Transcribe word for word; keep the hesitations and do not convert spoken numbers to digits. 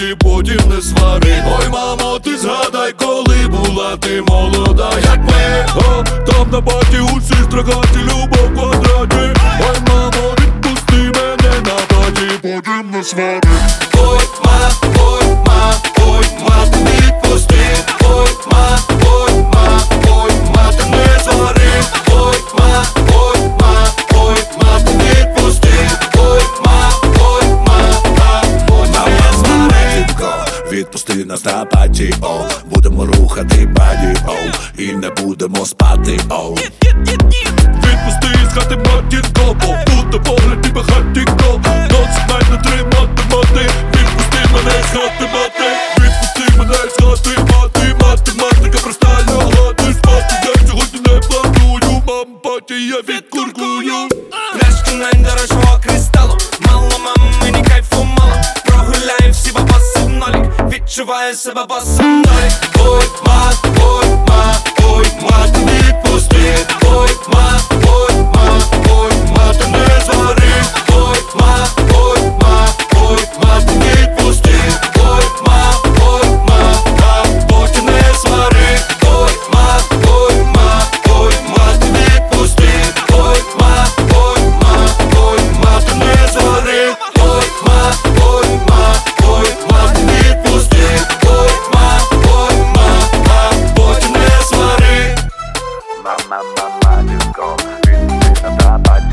паті, потім не свари. Ой, мамо, ти згадай, коли була ти молода, як ми. О, там на паті усі страхаті, любов в квадраті. Ой, мамо, відпусти мене на паті, потім не свари. Ой, ма, ой, ма, ой, ма, ти відпусти. Ой, ма, ой, ма, ой, ма, ти не свари. Ой, ма, ой, ма, ой, ма, ти відпусти. Ой, ма, ой, ма, ма, ой, ма, не свари. Відпусти нас на паті, о, будемо рухати баді, о, і не будемо спати, о. Відпусти з хати матінко, бо буде погляд і багатінько. Досить навіть не тримати мати. Відпусти мене з хати мати. Відпусти мене з хати мати. Математика проста лягати спати. Я сьогодні не планую, мам, паті, я відкуркую. Пляшки найдорожчого кристалу. Мало мамині кайфу мало. Прогуляю всі бабаси в нолік. Відчуваю себе босом долі. Ой, ма, ой, ма, ой, ма, ти відпусти. Ой, ма, ой, ма, ой, ма, ти не свари. Ой, ма, ой, ма, ой, ма, ти відпусти. Ой, ма, ой, ма, ма, потім не свари. Ой, ма, ой, ма, ой, ма, ти відпусти. Ой, ма, ой, ма, ой, ма, ти не свари. Ой, ма, ой, ма, ой, ма, ти відпусти. Ой, ма, ой, ма, ма, потім не свари. Мама, мама, дівко, відпусти на паті.